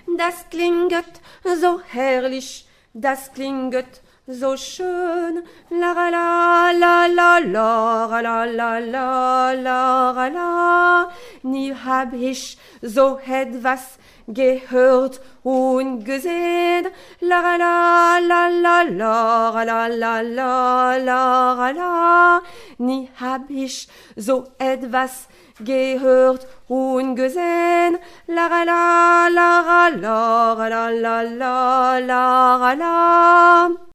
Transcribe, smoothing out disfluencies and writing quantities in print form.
Das klinget so herrlich, das klinget so schön. La la la la la la la la la la. Nie hab ich so etwas gehört und gesehen. La la la la la la la la la la. Nie hab ich so etwas gehört und gesehen. La la la la la la la la la.